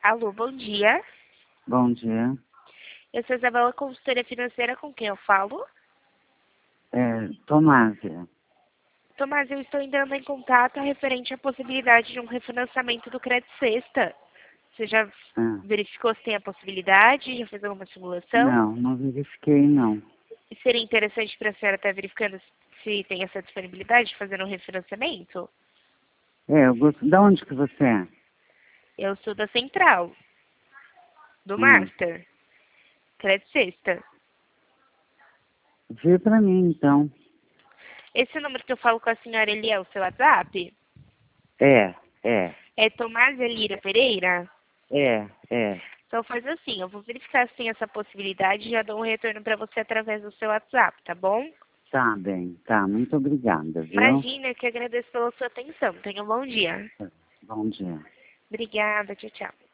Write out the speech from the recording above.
Alô, bom dia. Bom dia. Eu sou Isabela, consultora financeira, com quem eu falo? Tomásia. Tomás, eu estou entrando em contato referente à possibilidade de um refinanciamento do Crédito Sexta. Você já Ah, verificou se tem a possibilidade? Já fez alguma simulação? não verifiquei, não. E seria interessante para a senhora estar verificando se tem essa disponibilidade de fazer um refinanciamento? Eu gosto... Da onde que você é? Eu sou da Central, do Hum. Master, Crédito Sexta. Vê pra mim, então. Esse número que eu falo com a senhora, ele é o seu WhatsApp? É, é, É Tomásia Lira Pereira? é. Então faz assim, eu vou verificar se tem essa possibilidade e já dou um retorno para você através do seu WhatsApp, tá bom? Tá bem, tá. Muito obrigada, viu? Imagina, que agradeço pela sua atenção. Tenha um bom dia. Bom dia. Obrigada, tchau, tchau.